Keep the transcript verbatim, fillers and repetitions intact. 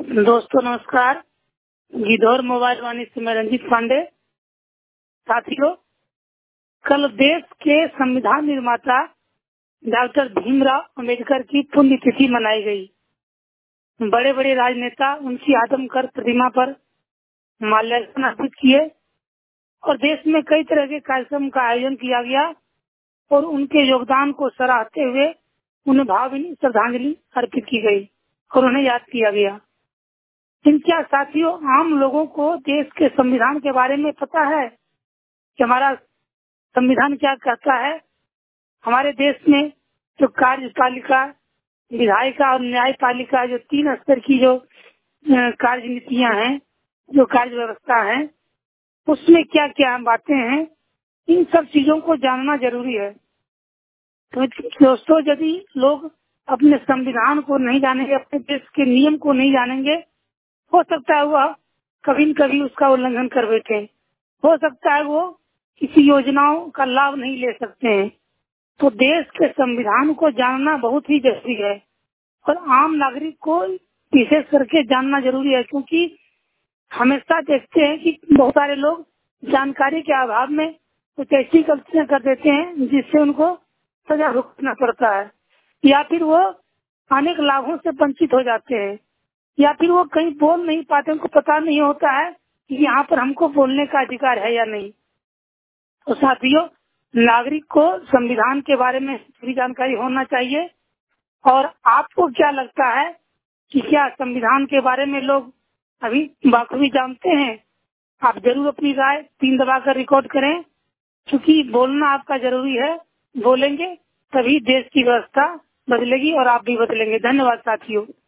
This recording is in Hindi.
दोस्तों नमस्कार। गिद्धौर मोबाइल वाणी से मैं रंजीत पांडे। साथियों, कल देश के संविधान निर्माता डॉक्टर भीमराव अंबेडकर की पुण्यतिथि मनाई गई। बड़े बड़े राजनेता उनकी आदमकद प्रतिमा पर माल्यार्पण अर्पित किए और देश में कई तरह के कार्यक्रम का आयोजन किया गया और उनके योगदान को सराहते हुए उन्हें भावभीनी श्रद्धांजलि अर्पित की गई और उन्हें याद किया गया। इनका साथियों, आम लोगों को देश के संविधान के बारे में पता है कि हमारा संविधान क्या कहता है। हमारे देश में जो कार्यपालिका, विधायिका और न्यायपालिका, जो तीन स्तर की जो कार्य नीतियां हैं, जो कार्य व्यवस्था है, उसमें क्या क्या बातें हैं, इन सब चीजों को जानना जरूरी है। तो दोस्तों, यदि लोग अपने संविधान को नहीं जानेंगे, अपने देश के नियम को नहीं जानेंगे, हो सकता है वह कभी न कभी उसका उल्लंघन कर बैठे। हो सकता है वो किसी योजनाओं का लाभ नहीं ले सकते हैं। तो देश के संविधान को जानना बहुत ही जरूरी है और आम नागरिक को विशेष करके जानना जरूरी है, क्योंकि हमेशा देखते हैं कि बहुत सारे लोग जानकारी के अभाव में कुछ ऐसी गलतियां कर देते हैं जिससे उनको सजा भुगतना पड़ता है, या फिर वो अनेक लाभों से वंचित हो जाते हैं, या फिर वो कहीं बोल नहीं पाते, उनको पता नहीं होता है कि यहाँ पर हमको बोलने का अधिकार है या नहीं। तो साथियों, नागरिक को संविधान के बारे में पूरी जानकारी होना चाहिए। और आपको क्या लगता है कि क्या संविधान के बारे में लोग अभी बाखूबी जानते हैं? आप जरूर अपनी राय तीन दबाकर रिकॉर्ड करें, क्योंकि बोलना आपका जरूरी है। बोलेंगे तभी देश की व्यवस्था बदलेगी और आप भी बदलेंगे। धन्यवाद साथियों।